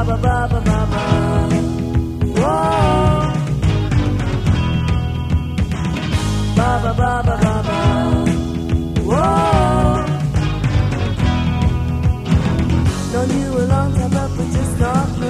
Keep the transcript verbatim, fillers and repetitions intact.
ba ba ba ba ba. Whoa. Ba ba ba ba ba ba. Whoa. Known you a long time, but we're just not.